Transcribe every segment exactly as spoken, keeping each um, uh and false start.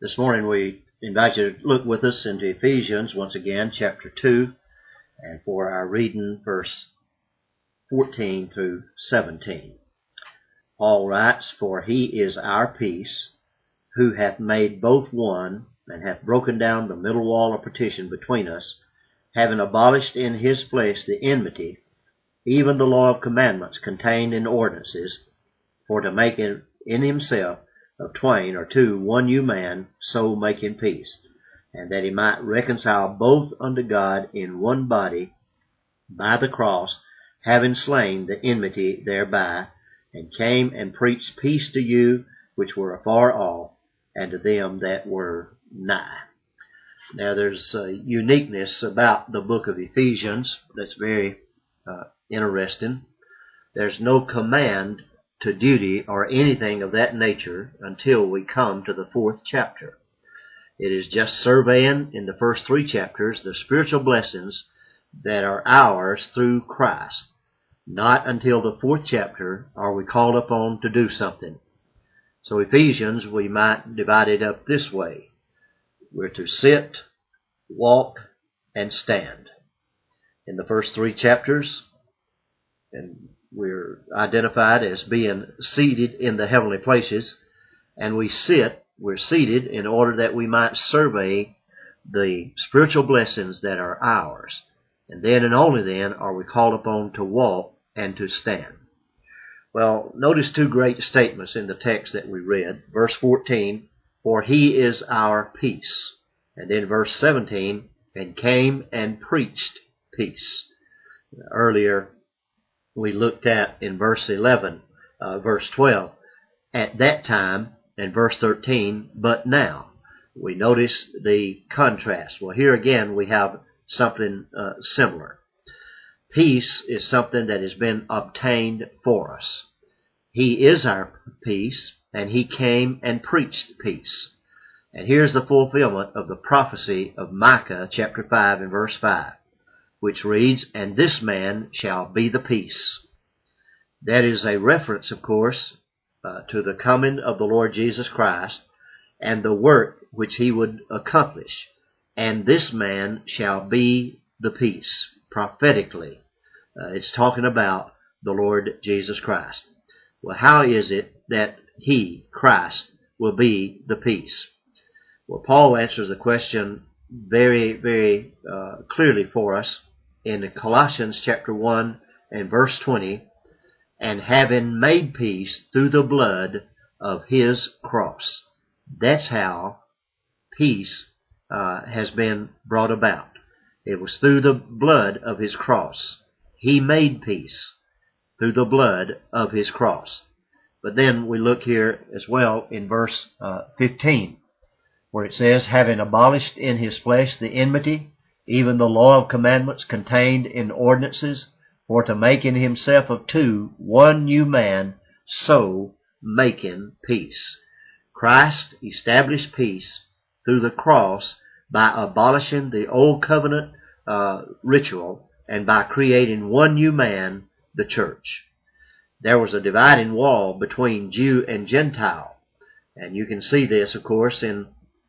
This morning we invite you to look with us into Ephesians once again, chapter two, and for our reading, verse fourteen through seventeen. Paul writes, "For he is our peace, who hath made both one, and hath broken down the middle wall of partition between us, having abolished in his flesh the enmity, even the law of commandments contained in ordinances, for to make in, in himself of twain or two one new man, so making peace, and that he might reconcile both unto God in one body by the cross, having slain the enmity thereby, and came and preached peace to you which were afar off, and to them that were nigh." Now there's a uniqueness about the book of Ephesians that's very uh, interesting. There's no command to duty or anything of that nature until we come to the fourth chapter. It is just surveying in the first three chapters the spiritual blessings that are ours through Christ. Not until the fourth chapter are we called upon to do something. So Ephesians, we might divide it up this way. We're to sit, walk, and stand. In the first three chapters, and we're identified as being seated in the heavenly places, and we sit, we're seated in order that we might survey the spiritual blessings that are ours. And then and only then are we called upon to walk and to stand. Well, notice two great statements in the text that we read. Verse fourteen, "For he is our peace." And then verse seventeen, "and came and preached peace." Earlier, we looked at in verse eleven, uh, verse twelve, "at that time," and verse thirteen, "but now." We notice the contrast. Well, here again we have something uh, similar. Peace is something that has been obtained for us. He is our peace, and he came and preached peace. And here's the fulfillment of the prophecy of Micah chapter five and verse five. Which reads, "And this man shall be the peace." That is a reference, of course, uh, to the coming of the Lord Jesus Christ and the work which he would accomplish. And this man shall be the peace. Prophetically, uh, it's talking about the Lord Jesus Christ. Well, how is it that he, Christ, will be the peace? Well, Paul answers the question very, very uh, clearly for us in Colossians chapter one and verse twenty, "and having made peace through the blood of his cross." That's how peace uh, has been brought about. It was through the blood of his cross. He made peace through the blood of his cross. But then we look here as well in verse uh, fifteen, where it says, "having abolished in his flesh the enmity, even the law of commandments contained in ordinances, for to make in himself of two one new man, so making peace." Christ established peace through the cross by abolishing the old covenant uh, ritual and by creating one new man, the church. There was a dividing wall between Jew and Gentile, and you can see this, of course, in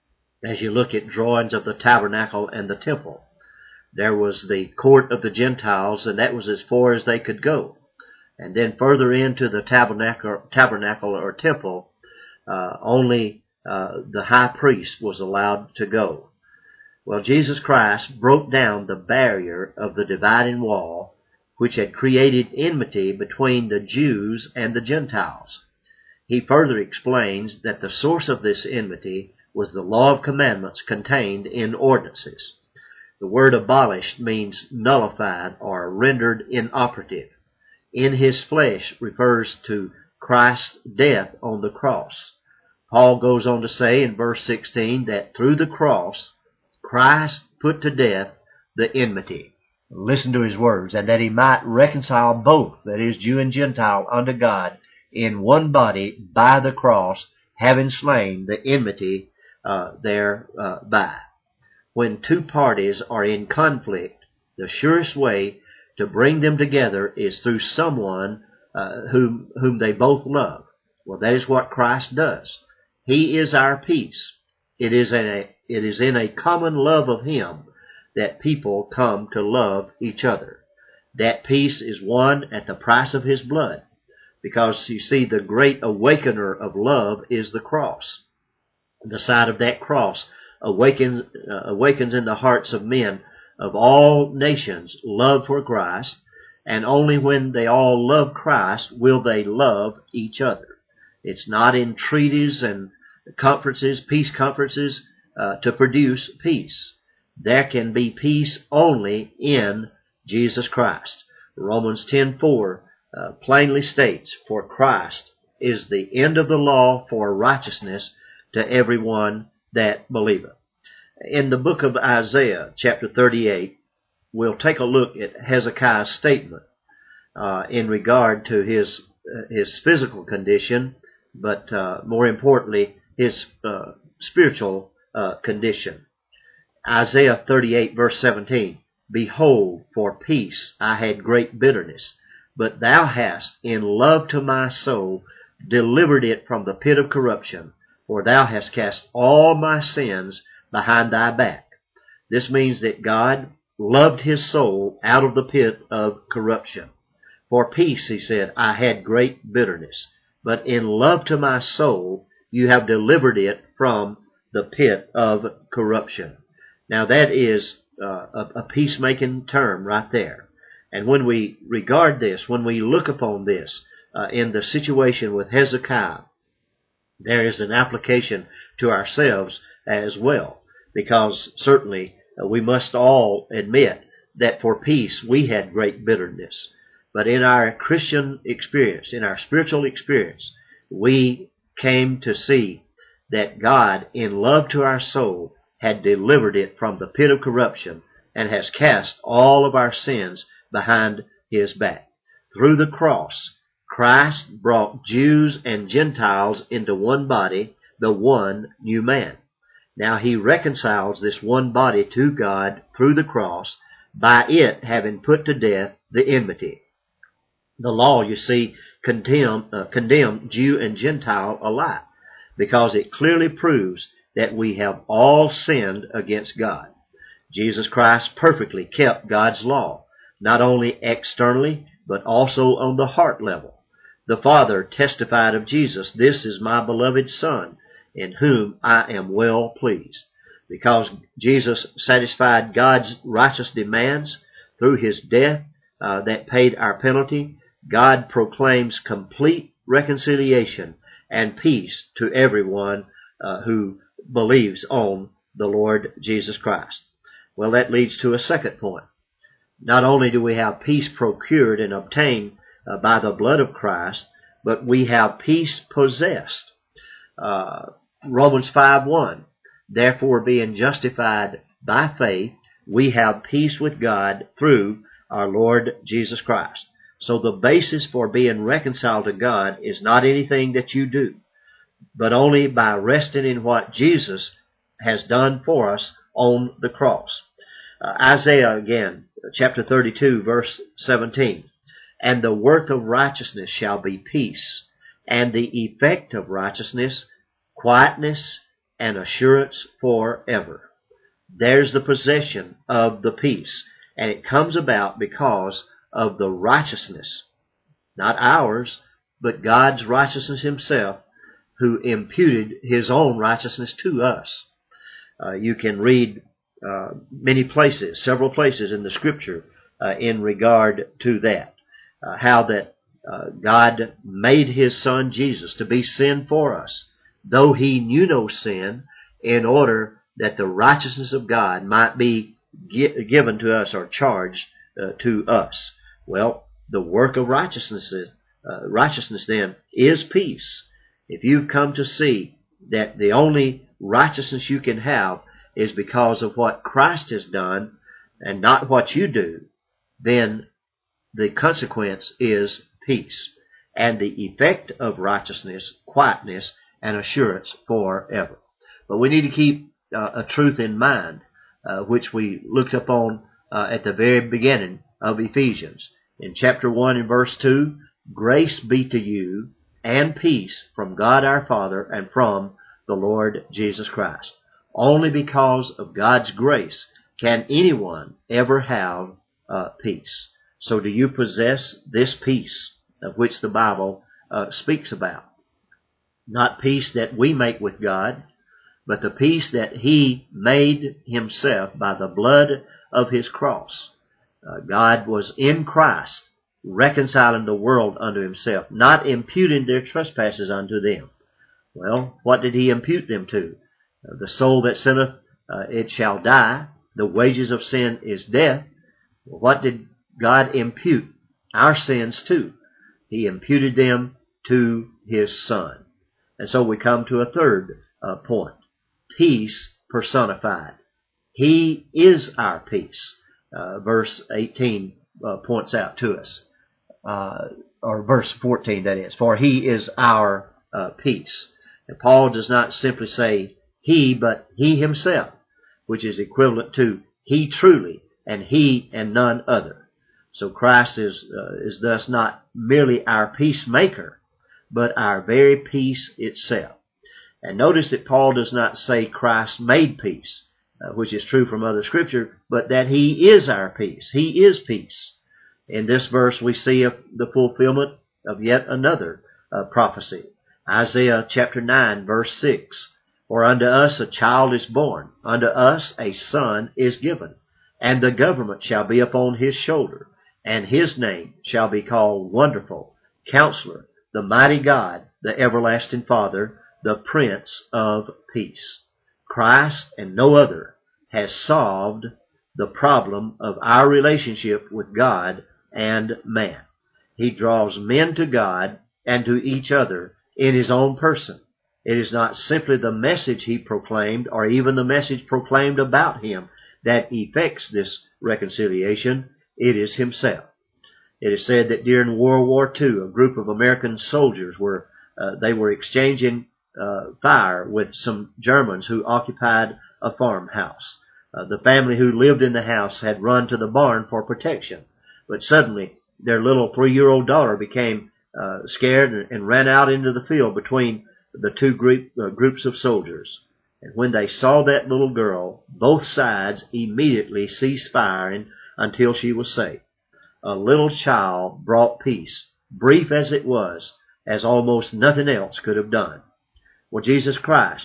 as you look at drawings of the tabernacle and the temple. There was the court of the Gentiles, and that was as far as they could go. And then further into the tabernacle, tabernacle or temple, uh, only uh, the high priest was allowed to go. Well, Jesus Christ broke down the barrier of the dividing wall, which had created enmity between the Jews and the Gentiles. He further explains that the source of this enmity was the law of commandments contained in ordinances. The word abolished means nullified or rendered inoperative. In his flesh refers to Christ's death on the cross. Paul goes on to say in verse sixteen that through the cross, Christ put to death the enmity. Listen to his words, "and that he might reconcile both," that is, Jew and Gentile, unto God in one body by the cross, having slain the enmity Uh, thereby. When two parties are in conflict, the surest way to bring them together is through someone uh, whom whom they both love. Well, that is what Christ does. He is our peace. It is in a, it is in a common love of Him that people come to love each other. That peace is won at the price of His blood. Because, you see, the great awakener of love is the cross. The sight of that cross awakens, uh, awakens in the hearts of men of all nations love for Christ, and only when they all love Christ will they love each other. It's not in treaties and conferences, peace conferences, uh, to produce peace. There can be peace only in Jesus Christ. Romans ten four uh, plainly states, "For Christ is the end of the law for righteousness to everyone that believeth." In the book of Isaiah, chapter thirty-eight, we'll take a look at Hezekiah's statement uh, in regard to his uh, his physical condition, but uh, more importantly, his uh, spiritual uh, condition. Isaiah thirty-eight, verse seventeen, "Behold, for peace I had great bitterness, but thou hast, in love to my soul, delivered it from the pit of corruption, for thou hast cast all my sins behind thy back." This means that God loved his soul out of the pit of corruption. "For peace," he said, "I had great bitterness, but in love to my soul you have delivered it from the pit of corruption." Now that is uh, a, a peacemaking term right there. And when we regard this, when we look upon this uh, in the situation with Hezekiah, there is an application to ourselves as well. Because certainly uh, we must all admit that for peace we had great bitterness. But in our Christian experience, in our spiritual experience, we came to see that God, in love to our soul, had delivered it from the pit of corruption and has cast all of our sins behind his back. Through the cross, Christ brought Jews and Gentiles into one body, the one new man. Now he reconciles this one body to God through the cross by it having put to death the enmity. The law, you see, condemned, uh, condemned Jew and Gentile alike because it clearly proves that we have all sinned against God. Jesus Christ perfectly kept God's law, not only externally, but also on the heart level. The Father testified of Jesus, "This is my beloved Son, in whom I am well pleased." Because Jesus satisfied God's righteous demands through his death uh, that paid our penalty, God proclaims complete reconciliation and peace to everyone uh, who believes on the Lord Jesus Christ. Well, that leads to a second point. Not only do we have peace procured and obtained uh, by the blood of Christ, but we have peace possessed. Uh, Romans five one, "Therefore being justified by faith, we have peace with God through our Lord Jesus Christ." So the basis for being reconciled to God is not anything that you do, but only by resting in what Jesus has done for us on the cross. Uh, Isaiah again, chapter thirty-two, verse seventeen, "And the work of righteousness shall be peace, and the effect of righteousness quietness and assurance forever." There's the possession of the peace, and it comes about because of the righteousness, not ours, but God's righteousness himself, who imputed his own righteousness to us. Uh, you can read uh, many places, several places in the Scripture uh, in regard to that, uh, how that uh, God made his Son Jesus to be sin for us, though he knew no sin, in order that the righteousness of God might be gi- given to us or charged uh, to us. Well, the work of righteousness, uh, righteousness then is peace. If you've come to see that the only righteousness you can have is because of what Christ has done and not what you do, then the consequence is peace, and the effect of righteousness, quietness, and assurance forever. But we need to keep uh, a truth in mind, uh, which we looked upon uh, at the very beginning of Ephesians. In chapter one and verse two, "Grace be to you and peace from God our Father and from the Lord Jesus Christ." Only because of God's grace can anyone ever have uh, peace. So do you possess this peace of which the Bible uh, speaks about? Not peace that we make with God, but the peace that He made Himself by the blood of His cross. Uh, God was in Christ, reconciling the world unto Himself, not imputing their trespasses unto them. Well, what did He impute them to? Uh, the soul that sinneth, uh, it shall die. The wages of sin is death. What did God impute our sins to? He imputed them to His Son. And so we come to a third uh, point. Peace personified. He is our peace. Uh, verse eighteen uh, points out to us. Uh, or verse fourteen, that is. For He is our uh, peace. And Paul does not simply say He, but He Himself, which is equivalent to He truly and He and none other. So Christ is uh, is thus not merely our peacemaker, but our very peace itself. And notice that Paul does not say Christ made peace, uh, which is true from other scripture, but that He is our peace. He is peace. In this verse we see a, the fulfillment of yet another uh, prophecy. Isaiah chapter nine verse six. For unto us a child is born, unto us a son is given, and the government shall be upon His shoulder, and His name shall be called Wonderful, Counselor, the Mighty God, the Everlasting Father, the Prince of Peace. Christ and no other has solved the problem of our relationship with God and man. He draws men to God and to each other in His own person. It is not simply the message He proclaimed or even the message proclaimed about Him that effects this reconciliation. It is Himself. It is said that during World War Two, a group of American soldiers were uh, they were exchanging uh, fire with some Germans who occupied a farmhouse. Uh, the family who lived in the house had run to the barn for protection, but suddenly their little three-year-old daughter became uh, scared and, and ran out into the field between the two group, uh, groups of soldiers. And when they saw that little girl, both sides immediately ceased firing until she was safe. A little child brought peace, brief as it was, as almost nothing else could have done. Well, Jesus Christ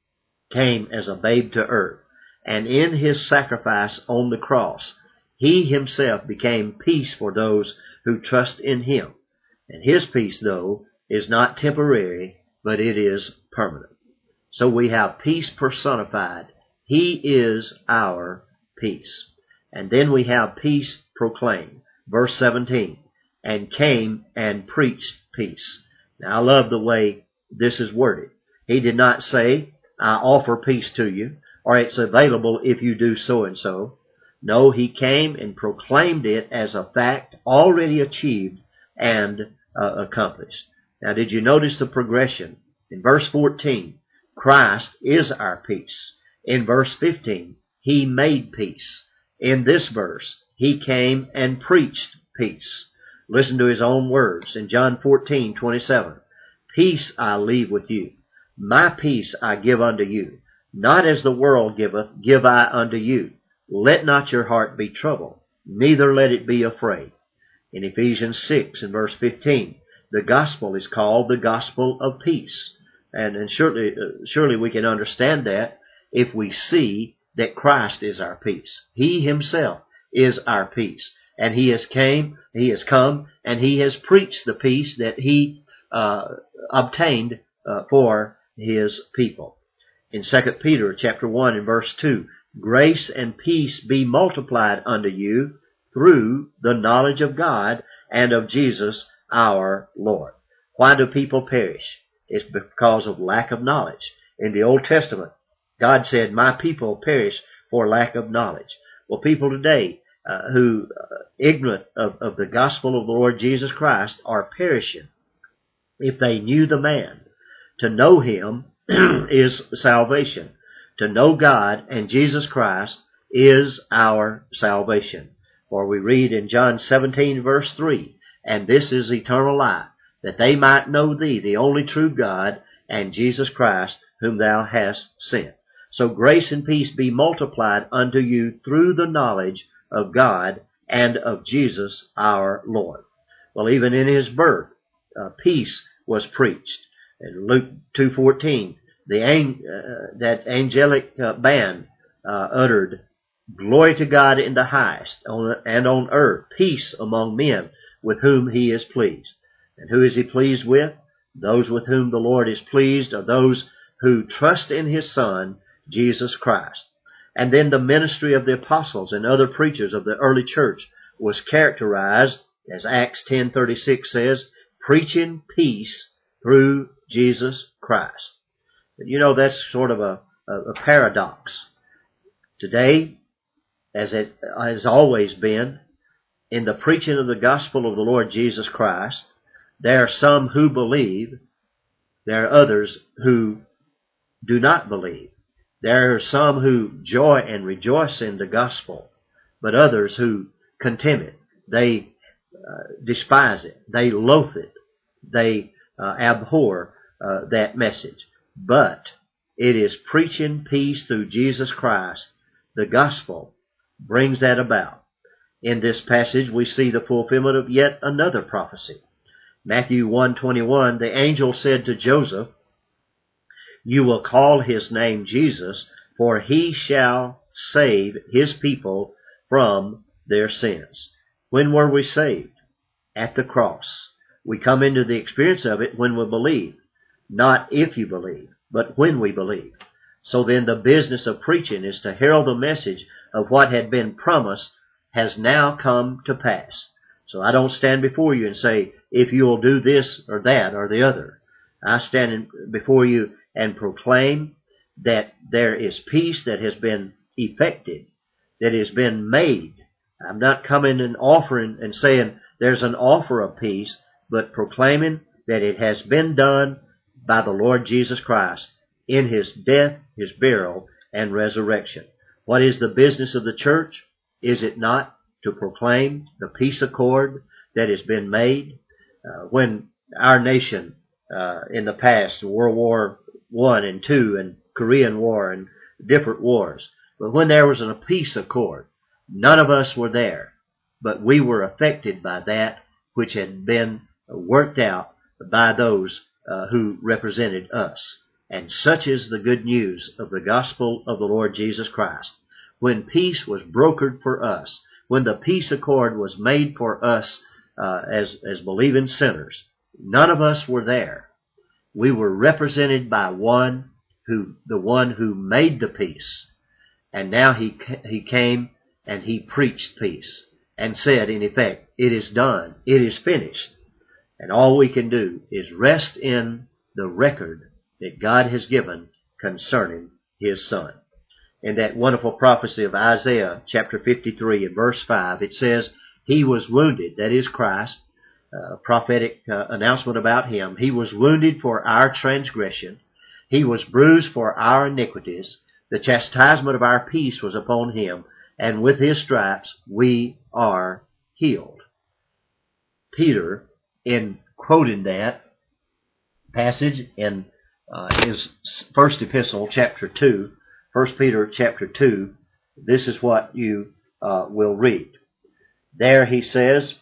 came as a babe to earth, and in His sacrifice on the cross, He Himself became peace for those who trust in Him. And His peace, though, is not temporary, but it is permanent. So we have peace personified. He is our peace. And then we have peace proclaimed. Verse seventeen, and came and preached peace. Now I love the way this is worded. He did not say, I offer peace to you, or it's available if you do so and so. No, He came and proclaimed it as a fact already achieved and uh, accomplished. Now did you notice the progression? In verse fourteen, Christ is our peace. In verse fifteen, He made peace. In this verse, He came and preached peace. Listen to His own words in John fourteen twenty-seven. Peace I leave with you. My peace I give unto you. Not as the world giveth, give I unto you. Let not your heart be troubled, neither let it be afraid. In Ephesians six and verse fifteen, the gospel is called the gospel of peace. And, and surely, uh, surely we can understand that if we see that Christ is our peace. He Himself is our peace. And He has came, He has come, and He has preached the peace that He uh, obtained uh, for His people. In Second Peter chapter one and verse two, grace and peace be multiplied unto you through the knowledge of God and of Jesus our Lord. Why do people perish? It's because of lack of knowledge. In the Old Testament, God said, my people perish for lack of knowledge. Well, people today uh, who uh, ignorant of, of the gospel of the Lord Jesus Christ are perishing. If they knew the man, to know Him is salvation. To know God and Jesus Christ is our salvation. For we read in John seventeen verse three, and this is eternal life, that they might know Thee, the only true God, and Jesus Christ, whom Thou hast sent. So grace and peace be multiplied unto you through the knowledge of God and of Jesus our Lord. Well, even in his birth, uh, peace was preached. In Luke two fourteen, the uh, that angelic uh, band uh, uttered, "Glory to God in the highest, on, and on earth peace among men with whom he is pleased." And who is he pleased with? Those with whom the Lord is pleased are those who trust in his Son, Jesus Christ. And then the ministry of the apostles and other preachers of the early church was characterized, as Acts ten thirty-six says, preaching peace through Jesus Christ. But you know, that's sort of a, a, a paradox. Today, as it has always been, in the preaching of the gospel of the Lord Jesus Christ, there are some who believe, there are others who do not believe. There are some who joy and rejoice in the gospel, but others who contemn it. They uh, despise it. They loathe it. They uh, abhor uh, that message. But it is preaching peace through Jesus Christ. The gospel brings that about. In this passage, we see the fulfillment of yet another prophecy. Matthew one twenty-one, the angel said to Joseph, "You will call his name Jesus, for he shall save his people from their sins." When were we saved? At the cross. We come into the experience of it when we believe. Not if you believe, but when we believe. So then the business of preaching is to herald the message of what had been promised has now come to pass. So I don't stand before you and say, if you'll do this or that or the other. I stand before you and proclaim that there is peace that has been effected, that has been made. I'm not coming and offering and saying there's an offer of peace, but proclaiming that it has been done by the Lord Jesus Christ in his death, his burial, and resurrection. What is the business of the church? Is it not to proclaim the peace accord that has been made? Uh, when our nation uh, in the past, World War One and Two and Korean War and different wars, but when there was a peace accord, none of us were there, but we were affected by that which had been worked out by those uh, who represented us. And such is the good news of the gospel of the Lord Jesus Christ. When peace was brokered for us, when the peace accord was made for us uh, as, as believing sinners, none of us were there. We were represented by one who, the one who made the peace. And now he, he came and he preached peace and said, in effect, it is done. It is finished. And all we can do is rest in the record that God has given concerning his Son. In that wonderful prophecy of Isaiah chapter fifty-three and verse five, it says, he was wounded, that is Christ, a prophetic uh, announcement about him. He was wounded for our transgression. He was bruised for our iniquities. The chastisement of our peace was upon him, and with his stripes we are healed. Peter, in quoting that passage in uh, his first epistle, chapter two, First Peter chapter two, this is what you uh, will read. There he says,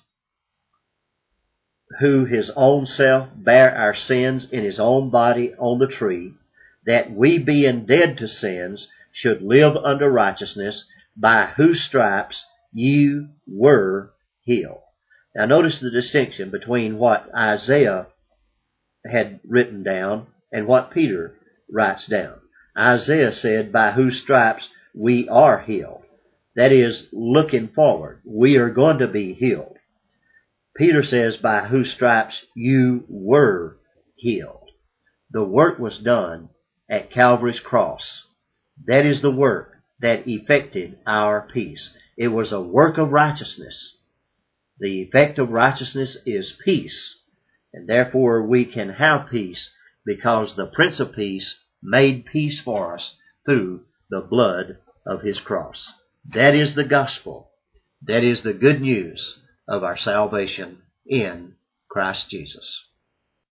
who his own self bare our sins in his own body on the tree, that we being dead to sins should live unto righteousness, by whose stripes you were healed. Now notice the distinction between what Isaiah had written down and what Peter writes down. Isaiah said, by whose stripes we are healed. That is, looking forward. We are going to be healed. Peter says, by whose stripes you were healed. The work was done at Calvary's cross. That is the work that effected our peace. It was a work of righteousness. The effect of righteousness is peace. And therefore we can have peace because the Prince of Peace made peace for us through the blood of his cross. That is the gospel. That is the good news of our salvation in Christ Jesus.